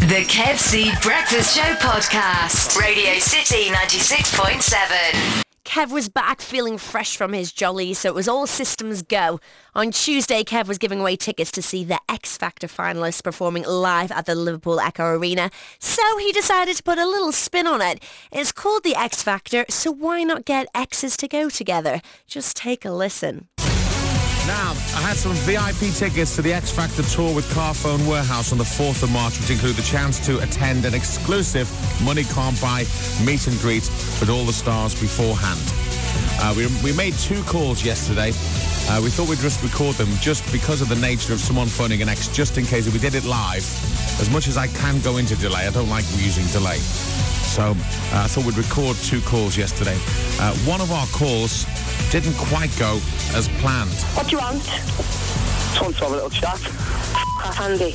The Kev C Breakfast Show Podcast. Radio City 96.7. Kev was back feeling fresh from his jolly, so it was all systems go. On Tuesday, Kev was giving away tickets to see the X Factor finalists performing live at the Liverpool Echo Arena, so he decided to put a little spin on it. It's called the X Factor, so why not get X's to go together? Just take a listen. Now, I had some VIP tickets to the X Factor tour with Carphone Warehouse on the 4th of March, which include the chance to attend an exclusive Money Can't Buy meet and greet with all the stars beforehand. We made 2 calls yesterday. We thought we'd just record them just because of the nature of someone phoning an ex, just in case if we did it live. As much as I can go into delay, I don't like using delay. So I thought we'd record 2 calls yesterday. One of our calls didn't quite go as planned. What do you want? Just want to have a little chat. Handy.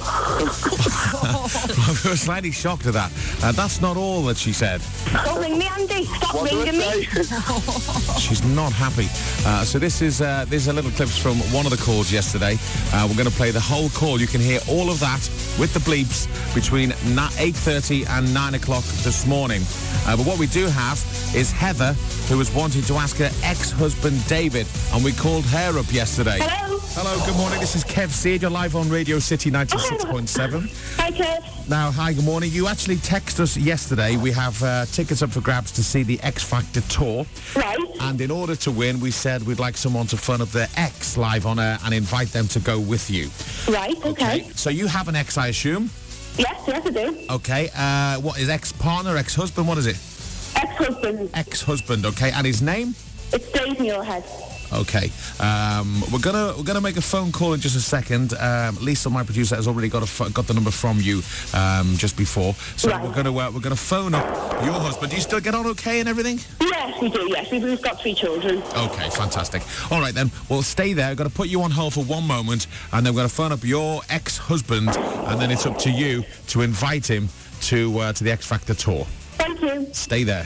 I was slightly shocked at that. That's not all that she said. Don't ring me, Andy. Stop ringing me. She's not happy. So this is a little clips from one of the calls yesterday. We're going to play the whole call. You can hear all of that with the bleeps between 8:30 and 9 o'clock this morning. But what we do have is Heather, who was wanting to ask her ex-husband David, and we called her up yesterday. Hello. Hello, good morning. This is Kev C. You're live on Radio City 96.7. Hi, Kev. Now, hi, good morning. You actually texted us yesterday. We have tickets up for grabs to see the X Factor tour. Right. And in order to win, we said we'd like someone to phone up their ex live on air and invite them to go with you. Right, okay. So you have an ex, I assume? Yes, I do. Okay. What is ex-partner, ex-husband? What is it? Ex-husband. Ex-husband, okay. And his name? It's Dave Muirhead. Okay. We're gonna make a phone call in just a second. Lisa, my producer, has already got the number from you just before. So right. we're gonna phone up your husband. Do you still get on okay and everything? Yes, we do. Yes, we've got 3 children. Okay, fantastic. All right then. Well, stay there. I've got to put you on hold for 1 moment, and then we're going to phone up your ex-husband, and then it's up to you to invite him to the X Factor tour. Thank you. Stay there.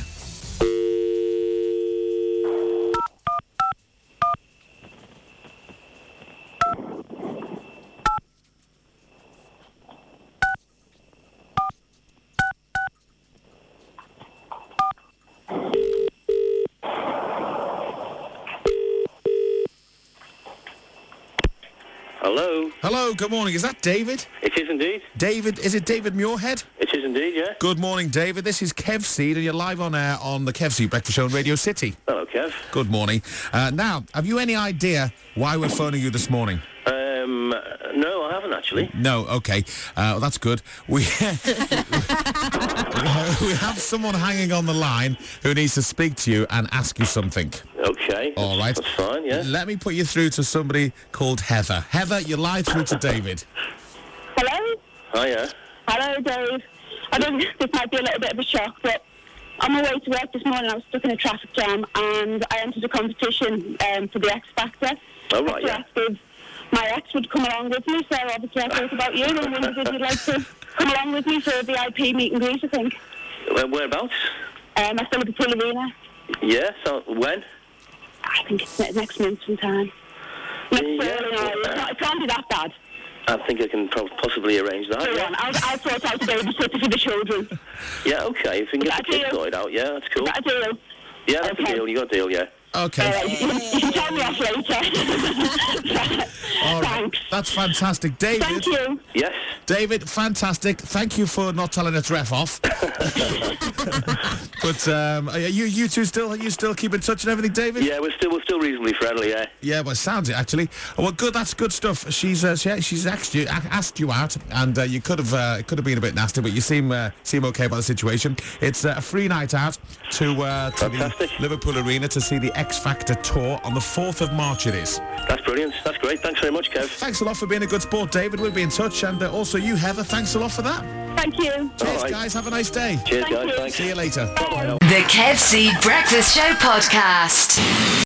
Hello. Hello, good morning. Is that David? It is indeed. David, is it David Muirhead? It is indeed, yeah. Good morning, David. This is Kev Seed, and you're live on air on the Kev Seed Breakfast Show on Radio City. Hello, Kev. Good morning. Now, have you any idea why we're phoning you this morning? No, I haven't actually. No, okay. Well, that's good. We have someone hanging on the line who needs to speak to you and ask you something. Okay. All right. That's fine, yeah. Let me put you through to somebody called Heather. Heather, you're live through to David. Hello? Hiya. Hello, Dave. I think this might be a little bit of a shock, but on my way to work this morning, I was stuck in a traffic jam, and I entered a competition for the X Factor. Oh, right, yeah. My ex would come along with me, so obviously I thought about you and wondered if you'd like to come along with me for a VIP meet and greet, I think. Whereabouts? I still at the Liverpool Arena. Yeah, so when? I think it's next month sometime. It can't be that bad. I think I can possibly arrange that. Go on, I'll sort out a babysitter for the children. Yeah, okay, if we can get the kids sorted out, yeah, that's cool. Is that a deal? Yeah, that's a deal, you got a deal, yeah. Okay. You can tell me off later. All right. Thanks. That's fantastic. David. Thank you. Yes. David, fantastic. Thank you for not telling us ref off. But you two still keep in touch and everything, David? Yeah, we're still reasonably friendly, yeah. Yeah, well, it sounds it actually. Well, good. That's good stuff. She's asked you out, and it could have been a bit nasty, but you seem okay about the situation. It's a free night out to the Liverpool Arena to see the X Factor tour on the 4th of March. It is. That's brilliant. That's great. Thanks very much, Kev. Thanks a lot for being a good sport, David. We'll be in touch, and also you, Heather. Thanks a lot for that. Thank you. Cheers, right. guys. Have a nice day. Cheers, Thank guys. you. Thanks. See you later. Bye. The Kev C Breakfast Show Podcast.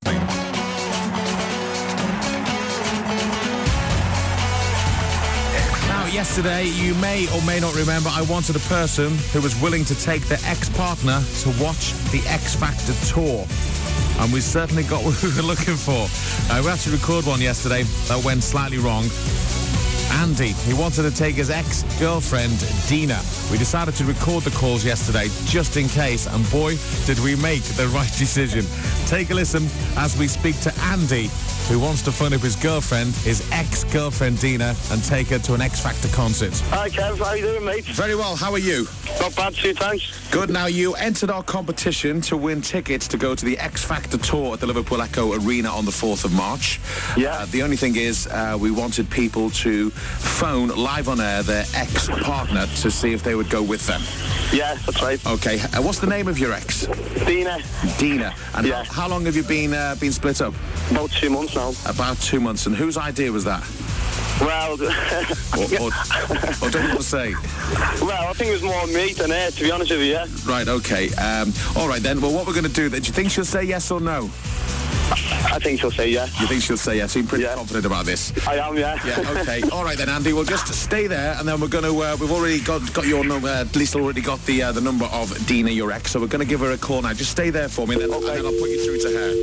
Now, yesterday, you may or may not remember, I wanted a person who was willing to take their ex-partner to watch the X Factor tour. And we certainly got what we were looking for. We had to record one yesterday that went slightly wrong. Andy, he wanted to take his ex-girlfriend, Dina. We decided to record the calls yesterday just in case, and boy, did we make the right decision. Take a listen as we speak to Andy, who wants to phone up his girlfriend, his ex-girlfriend, Dina, and take her to an X Factor concert. Hi, Kev. How you doing, mate? Very well, how are you? Not bad, too, thanks. Good. Now, you entered our competition to win tickets to go to the X Factor tour at the Liverpool Echo Arena on the 4th of March. Yeah. The only thing is, we wanted people to phone live on air their ex-partner to see if they would go with them. Yeah, that's right. Okay. What's the name of your ex? Dina. Dina. And Yeah. how long have you been split up? About 2 months now. About 2 months. And whose idea was that? Well, Or don't you want to say? well, I think it was more me than her, to be honest with you, yeah? Right, okay. All right, then. Well, what we're going to do then, do you think she'll say yes or no? I think she'll say yeah. You think she'll say yes? Seem pretty Yeah. confident about this. I am, yeah. Yeah, okay. All right then, Andy. We'll just stay there, and then we're going to. We've already got your number. At least already got the number of Dina, your ex. So we're going to give her a call now. Just stay there for me, and then, Okay. and then I'll put you through to her.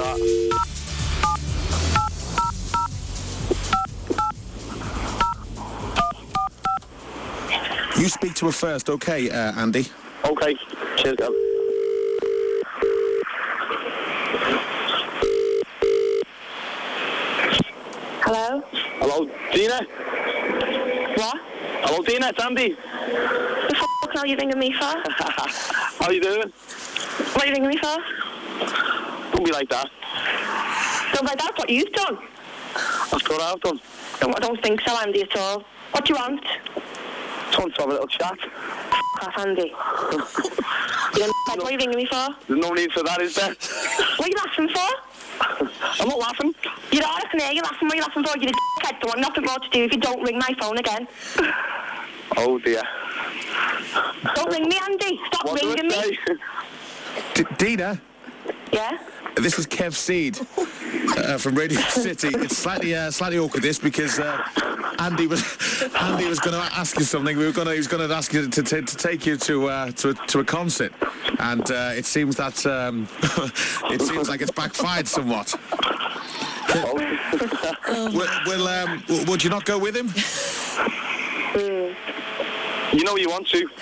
You speak to her first, okay, Andy? Okay. Cheers, Kev. Hello? Hello, Dina? What? Hello, Dina, it's Andy. The f*** are you ringing me for? How you doing? What are you ringing me for? Don't be like that. Don't like that, what you've done. That's what I've done. No, I don't think so, Andy, at all. What do you want? Just want to have a little chat. Off, Andy. What are you ringing me for? There's no need for that, is there? What are you laughing for? I'm not laughing. You know, I can hear you laughing. What are you laughing for? You're a head. Don't want nothing more to do if you don't ring my phone again. Oh, dear. Don't ring me, Andy. Stop What do ringing I me. say? Dina? Yeah? This is Kev Seed from Radio City. It's slightly awkward this because Andy was going to ask you something. He was going to ask you to take you to a concert, and it seems that it seems like it's backfired somewhat. Would you not go with him? You know you want to.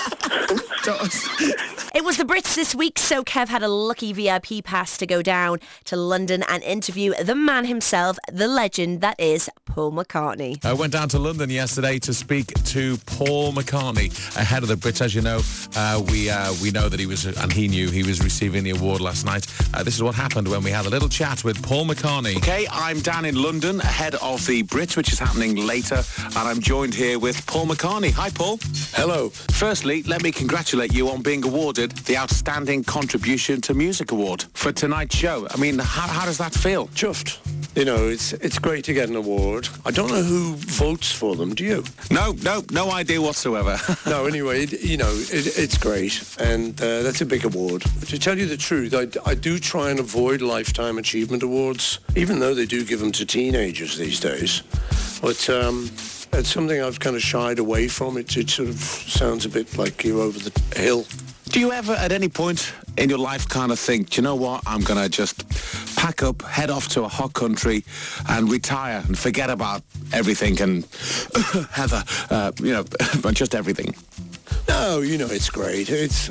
It was the Brits this week, so Kev had a lucky VIP pass to go down to London and interview the man himself, the legend that is Paul McCartney. I went down to London yesterday to speak to Paul McCartney ahead of the Brits. As you know, we know that he was, and he knew he was receiving the award last night. This is what happened when we had a little chat with Paul McCartney. Okay, I'm down in London ahead of the Brits, which is happening later, and I'm joined here with Paul McCartney. Hi, Paul. Hello. Firstly, let me congratulate you on being awarded the Outstanding Contribution to Music Award for tonight's show. I mean, how does that feel? Chuffed. You know, it's great to get an award. I don't know who votes for them, do you? No idea whatsoever. No, anyway, it's great, and that's a big award. To tell you the truth, I do try and avoid Lifetime Achievement Awards, even though they do give them to teenagers these days. But it's something I've kind of shied away from. It sort of sounds a bit like you're over the hill. Do you ever, at any point in your life, kind of think, do you know what, I'm going to just pack up, head off to a hot country and retire and forget about everything and Heather, just everything? No, it's great. It's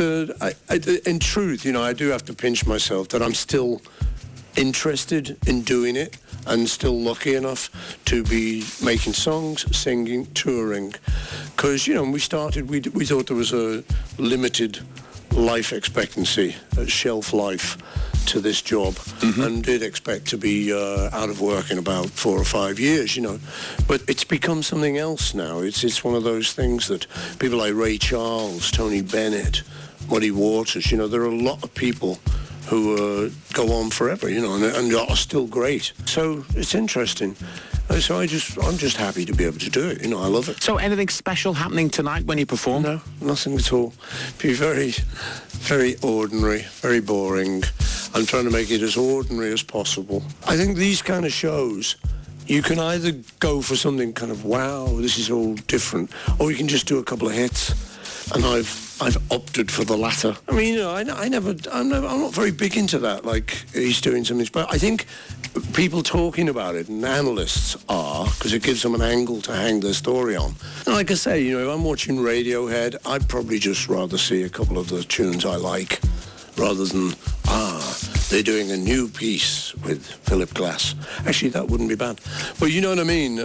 in truth, I do have to pinch myself that I'm still interested in doing it and still lucky enough to be making songs, singing, touring. Because, when we started, we thought there was a limited life expectancy, a shelf life to this job, and did expect to be out of work in about 4 or 5 years, But it's become something else now. It's one of those things that people like Ray Charles, Tony Bennett, Muddy Waters, there are a lot of people who go on forever, and are still great. So it's interesting. So I'm just happy to be able to do it. I love it. So anything special happening tonight when you perform? No, nothing at all. Be very, very ordinary, very boring. I'm trying to make it as ordinary as possible. I think these kind of shows, you can either go for something kind of, wow, this is all different, or you can just do a couple of hits. and I've opted for the latter. I mean, I'm not very big into that. Like he's doing something, but I think people talking about it and analysts are, because it gives them an angle to hang their story on. And like I say, if I'm watching Radiohead, I'd probably just rather see a couple of the tunes I like, rather than they're doing a new piece with Philip Glass. Actually, that wouldn't be bad. But you know what I mean?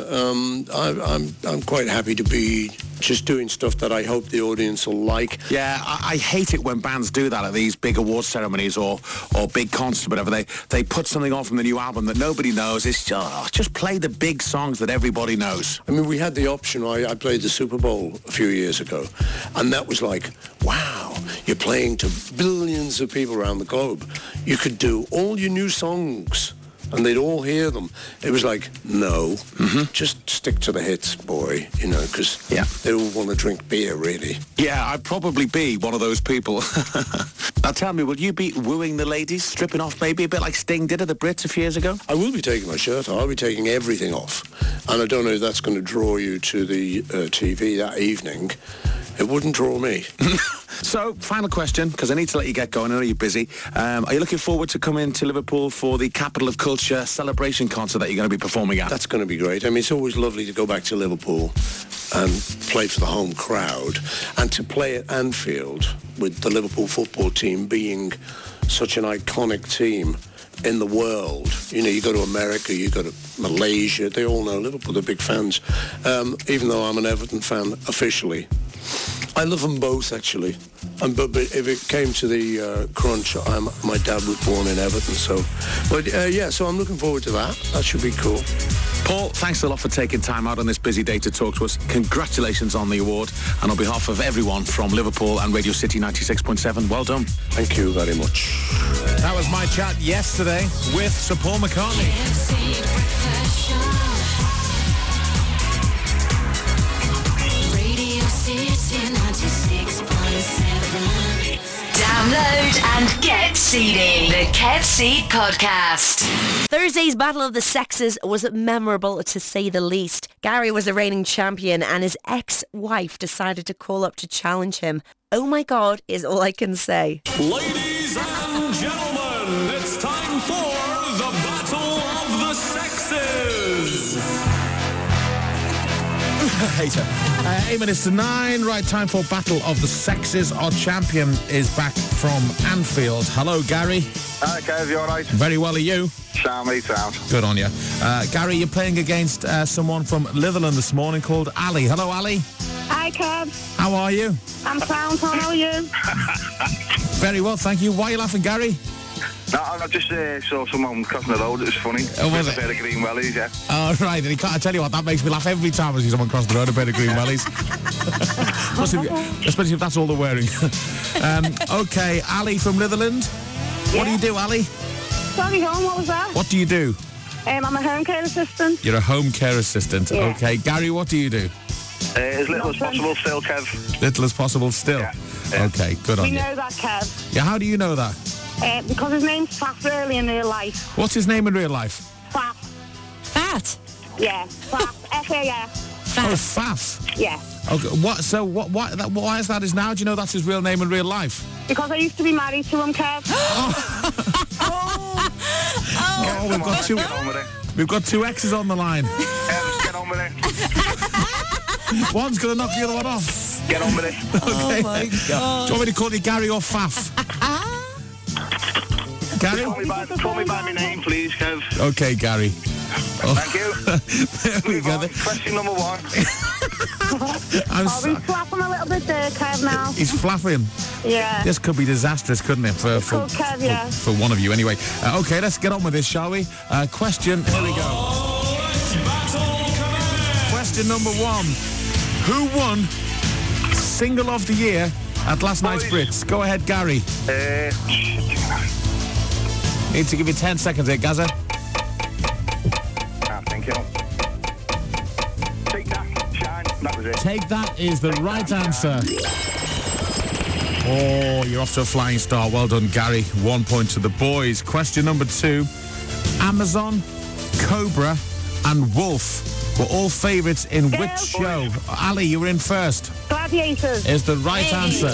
I'm quite happy to be just doing stuff that I hope the audience will like. Yeah, I hate it when bands do that at these big award ceremonies or big concerts or whatever. They put something on from the new album that nobody knows. It's just play the big songs that everybody knows. I mean, we had the option. I played the Super Bowl a few years ago, and that was like, wow, you're playing to billions of people around the globe. You could do all your new songs, and they'd all hear them. It was like, no, just stick to the hits, boy, because they all want to drink beer, really. Yeah, I'd probably be one of those people. Now tell me, will you be wooing the ladies, stripping off maybe a bit like Sting did at the Brits a few years ago? I will be taking my shirt off. I'll be taking everything off. And I don't know if that's going to draw you to the TV that evening. It wouldn't draw me. So, final question, because I need to let you get going. I know you're busy. Are you looking forward to coming to Liverpool for the Capital of Culture celebration concert that you're going to be performing at? That's going to be great. I mean, it's always lovely to go back to Liverpool and play for the home crowd, and to play at Anfield with the Liverpool football team being such an iconic team in the world. You go to America, you go to Malaysia, they all know Liverpool, they're big fans. Even though I'm an Everton fan officially. I love them both, actually. But if it came to the crunch, my dad was born in Everton, so... But, so I'm looking forward to that. That should be cool. Paul, thanks a lot for taking time out on this busy day to talk to us. Congratulations on the award. And on behalf of everyone from Liverpool and Radio City 96.7, well done. Thank you very much. That was my chat yesterday with Sir Paul McCartney. Radio City 96.7. Download and get seeding the Kev Seed Podcast. Thursday's Battle of the Sexes was memorable, to say the least. Gary was the reigning champion and his ex-wife decided to call up to challenge him. Oh my God, is all I can say. Ladies and gentlemen, it's time for the Battle of the Sexes. 8 minutes to 9. Right, time for Battle of the Sexes. Our champion is back from Anfield. Hello, Gary. Hi, Kev, you all right? Very well, are you? Sound. Good on you. Gary, you're playing against someone from Litherland this morning called Ali. Hello, Ali. Hi, Kev. How are you? I'm sound. How are you? Very well, thank you. Why are you laughing, Gary? No, I just saw someone crossing the road. It was funny. Oh, was it? A pair of green wellies, yeah. Oh, right. And I tell you what, that makes me laugh every time I see someone cross the road, a pair of green wellies. Especially if that's all they're wearing. OK, Ali from Litherland. Yeah. What do you do, Ali? Sorry, home. What was that? What do you do? I'm a home care assistant. You're a home care assistant. Yeah. OK. Gary, what do you do? As little as possible still, Kev. Little as possible still? Yeah. OK, good on We you. know that, Kev. Yeah, how do you know that? Because his name's Faf really in real life. What's his name in real life? Faf. Fat? Yeah. Faf. F-A-F. Oh, Faf. Yeah. Okay, what? So why is that his now? Do you know that's his real name in real life? Because I used to be married to him, Kev. Oh, we've got two X's on the line. Kev, get on with it. One's going to knock the other one off. Get on with it. Okay. Oh my God. Do you want me to call you Gary or Faf? Gary? Call me by my name, please, Kev. Okay, Gary. Thank you. There we go. Question number 1. I'll be flapping a little bit there, Kev, now. He's flapping. Yeah. This could be disastrous, couldn't it? For Kev, yeah. for one of you, anyway. Okay, let's get on with this, shall we? Question. Here we go. Question number 1. Who won Single of the Year at last night's Brits? Go ahead, Gary. Need to give you 10 seconds here, Gaza. Thank you. Take That, Shine. That was it. Take That is the right answer. Oh, you're off to a flying start. Well done, Gary. 1 point to the boys. Question number 2. Amazon, Cobra and Wolf were all favourites in which show? Ali, you were in first. Gladiators. Is the right answer.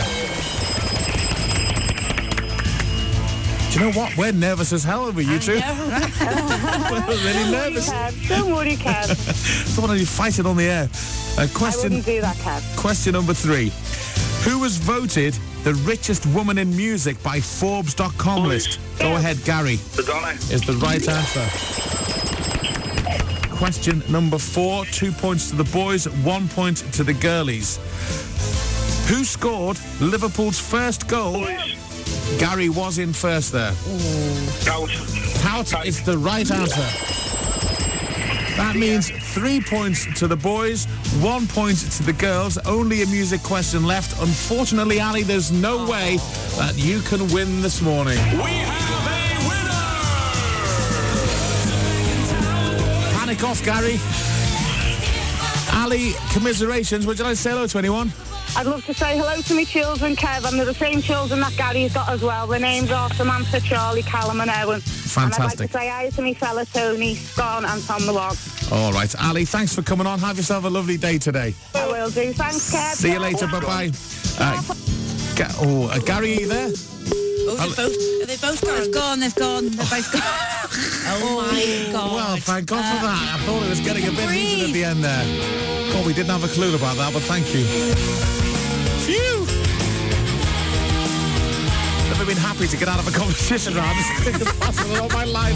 Do you know what? We're nervous as hell over you two. We're really nervous. Don't worry, Kev. Thought I'd be fighting on the air. I wouldn't do that, Kev. Question number 3. Who was voted the richest woman in music by Forbes.com list? Go ahead, Gary. Madonna. Is the right answer. Question number 4. 2 points to the boys, 1 point to the girlies. Who scored Liverpool's first goal? Gary was in first there. Tout is the right answer. That means 3 points to the boys, 1 point to the girls. Only a music question left. Unfortunately, Ali, there's no way that you can win this morning. We have a winner! Panic off, Gary. Ali, commiserations. Would you like to say hello to anyone? I'd love to say hello to my children, Kev, and they're the same children that Gary's got as well. Their names are Samantha, Charlie, Callum and Owen. Fantastic. And I'd like to say hi to my fella Tony, Scott and Tom the Log. All right, Ali, thanks for coming on. Have yourself a lovely day today. I will do. Thanks, Kev. See you later. Bye-bye. Gary, are you there? They've both gone. They've both gone. Oh my God. Well, thank God for that. I thought it was getting a bit heated at the end there. God, we didn't have a clue about that, but thank you. Phew! Never been happy to get out of a competition round as quick as possible in all my life.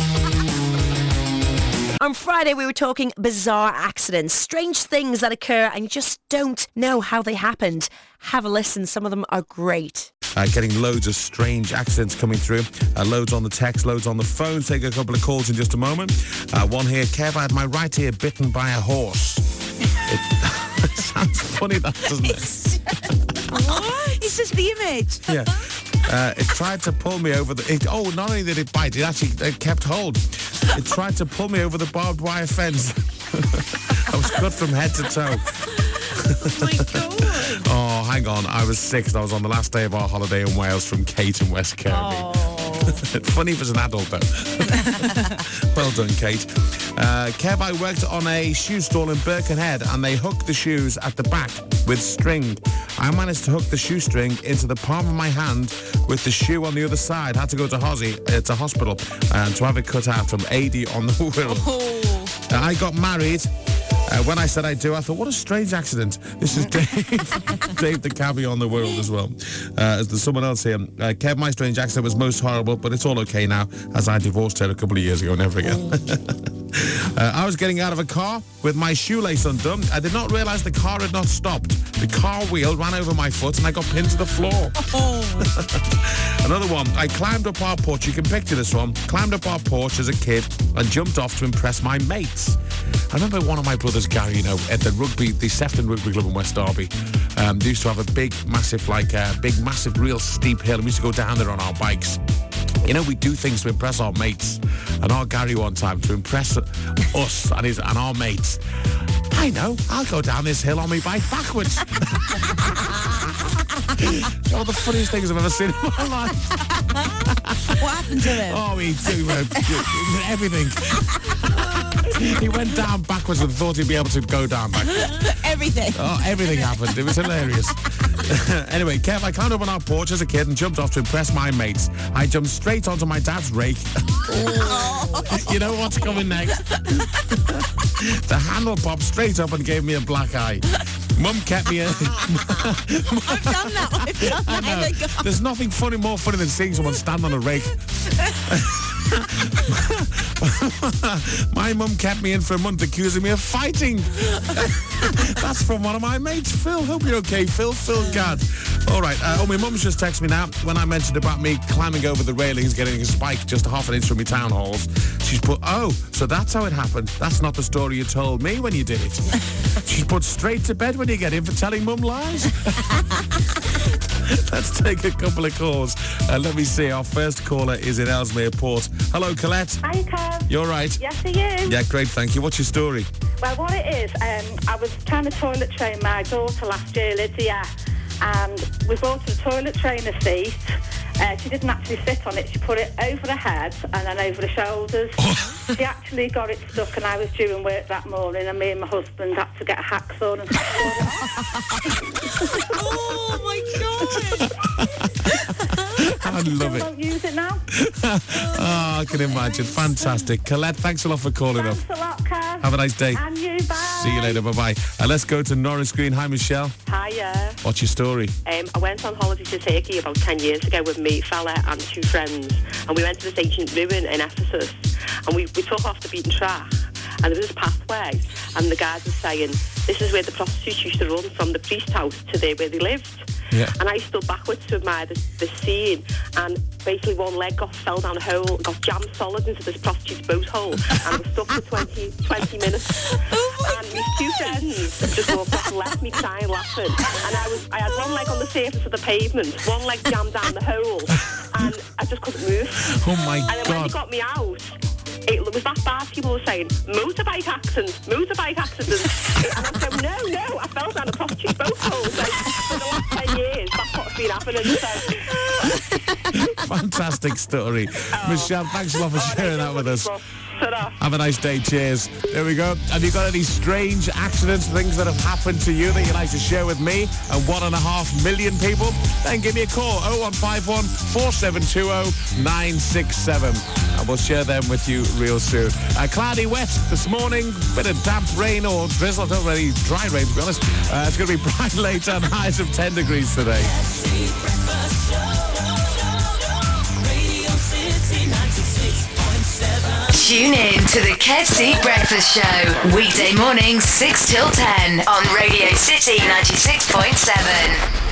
On Friday, we were talking bizarre accidents, strange things that occur and you just don't know how they happened. Have a listen. Some of them are great. Getting loads of strange accidents coming through. Loads on the text, loads on the phone. Take a couple of calls in just a moment. One here. Kev, I had my right ear bitten by a horse. It sounds funny, that, doesn't it? What? It's just the image. Yeah. It tried to pull me over the... not only did it bite, it kept hold. It tried to pull me over the barbed wire fence. I was cut from head to toe. Oh my God. Oh, hang on. I was 6. I was on the last day of our holiday in Wales from Kate in West Kirby. Oh. Funny if it's an adult, though. Well done, Kate. Kev, I worked on a shoe stall in Birkenhead and they hooked the shoes at the back with string. I managed to hook the shoestring into the palm of my hand with the shoe on the other side. Had to go to hospital to have it cut out from AD on the wheel. Oh. I got married. When I said I do, I thought, what a strange accident. This is Dave the cabbie on the world as well. There's someone else here. Kev, my strange accident was most horrible, but it's all okay now, as I divorced her a couple of years ago, never again. I was getting out of a car with my shoelace undone. I did not realise the car had not stopped. The car wheel ran over my foot and I got pinned to the floor. Oh. Another one. I climbed up our porch. You can picture this one. Climbed up our porch as a kid and jumped off to impress my mates. I remember one of my brothers, Gary, at the Sefton Rugby Club in West Derby, they used to have a big, massive, real steep hill, and we used to go down there on our bikes. We do things to impress our mates. And our Gary one time, to impress us and our mates, I know, I'll go down this hill on my bike backwards. One of the funniest things I've ever seen in my life. What happened to him? Oh, he everything. He went down backwards and thought he'd be able to go down backwards. Everything. Oh, everything happened. It was hilarious. Anyway, Kev, I climbed up on our porch as a kid and jumped off to impress my mates. I jumped straight onto my dad's rake. You know what's coming next? The handle popped straight up and gave me a black eye. Mum kept me in. I've done that. I know. There's nothing more funny than seeing someone stand on a rake. My mum kept me in for a month accusing me of fighting. That's from one of my mates, Phil. Hope you're okay, Phil. Phil Gadd. All right. My mum's just texted me now when I mentioned about me climbing over the railings, getting a spike just half an inch from my town halls. She's put, so that's how it happened. That's not the story you told me when you did it. She's put straight to bed when you get in for telling mum lies. Let's take a couple of calls. Let me see. Our first caller is in Ellesmere Port. Hello, Colette. Hi, Kev. You're right. Yes, are you? Yeah, great, thank you. What's your story? Well, what it is, I was trying to toilet train my daughter last year, Lydia, and we bought a toilet trainer seat She didn't actually sit on it. She put it over her head and then over her shoulders. She actually got it stuck, and I was due in work that morning, and me and my husband had to get a hacksaw and saw it off. Oh my God! I love Still it. don't use it now. Oh, I can imagine. Fantastic. Colette, thanks a lot for calling up. Thanks a lot, Kev. Have a nice day. And you, bye. See you later. Bye-bye. Let's go to Norris Green. Hi, Michelle. Hiya. What's your story? I went on holiday to Turkey about 10 years ago with me, fella, and 2 friends. And we went to this ancient ruin in Ephesus. And we took off the beaten track. And there was this pathway. And the guide was saying, this is where the prostitutes used to run from the priest's house to there where they lived. Yeah. And I stood backwards to admire this scene. And basically one leg fell down a hole, got jammed solid into this prostitute's boat hole, and was stuck for 20 minutes. And these 2 friends just walked off and left me crying, laughing. And I had one leg on the surface of the pavement, one leg jammed down the hole, and I just couldn't move. Oh my And then when they God. got me out, it was that bad. People were saying, motorbike accident. And I'm saying, no, I fell down a prostitute's boat hole. So for the last 10 years, that's what's been happening. So Fantastic story. Michelle, thanks a lot for sharing that with us. ta-da. Have a nice day. Cheers. There we go. Have you got any strange accidents, things that have happened to you that you'd like to share with me and 1.5 million people? Then give me a call, 0151 4720 967. And we'll share them with you real soon. Cloudy, wet this morning, bit of damp rain or drizzle. Not really dry rain, to be honest. It's going to be bright later and highs of 10 degrees today. Tune in to the Kev Seat Breakfast Show. Weekday mornings 6 till 10 on Radio City 96.7.